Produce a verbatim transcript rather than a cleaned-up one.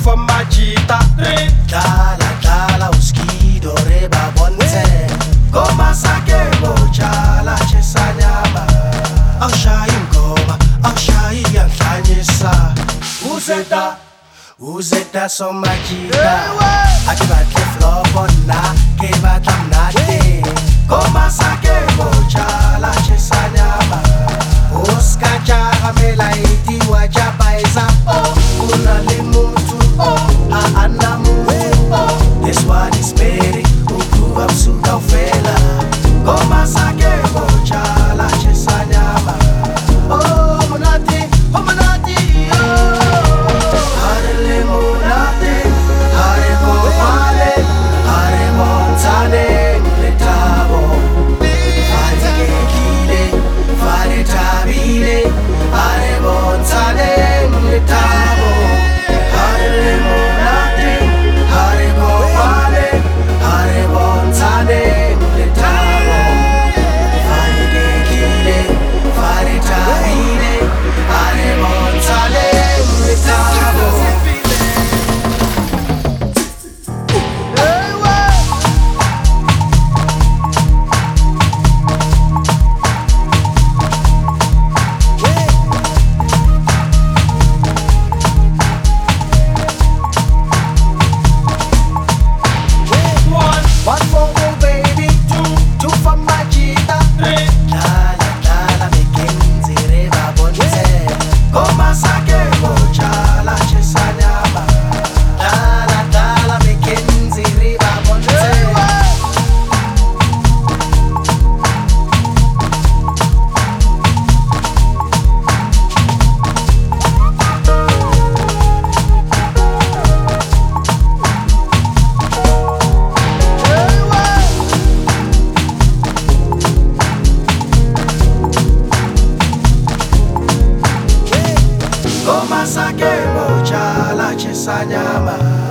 for Majita. Three. Dala dala uskido reba bonte. Goma sake mochala chesanyama. Aushayi ngoma, aushayi yanhlanyisa. Uzeta, uzeta so Majita. Ake batle flopo na, ke batla mnate. Goma sake mochala chesanyama. Uska jaha melaiti wajapaisa. Oh, unale muntu. Oh, aana muntu. Oh, this one is Mary. Ukuva msuka ufela. Goma sake mochala chesanyama. Oh, munati, oh munati, oh. Harele munati, hare kopale, hare montane, letabo. Fare kekile, fare tabile, hare montane, letabo. Harele munati, hare kopale, hare montane, letabo. Fare kekile, fare tabile, hare montane, letabo. One. One for oh baby, two, two for Majita. Three. Dala dala mekenzi reba bonte. Goma sake mochala chesanyama. Dala dala mekenzi reba bonte. Goma sake mochala chesanyama.